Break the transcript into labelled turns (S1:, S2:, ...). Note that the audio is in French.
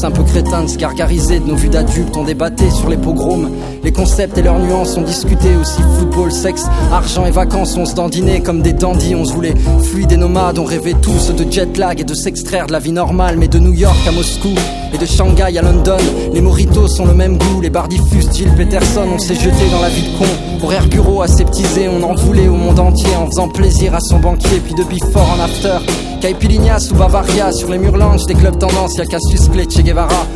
S1: un peu crétin de se gargariser de nos vues d'adultes. On débattait sur les pogroms, les concepts et leurs nuances ont discuté aussi. Football, sexe, argent et vacances, on se dandinait comme des dandys. On se voulait fluides et nomades, on rêvait tous de jet lag et de s'extraire de la vie normale. Mais de New York à Moscou et de Shanghai à London, les mojitos sont le même goût. Les bars diffusent Jill Peterson, on s'est jeté dans la vie de con. Horaire bureau aseptisé, on en voulait au monde entier en faisant plaisir à son banquier. Puis de before en after, caipirinhas ou Bavaria, sur les murs lounge des clubs tendance, y'a Cassius Clay, Che Guevara.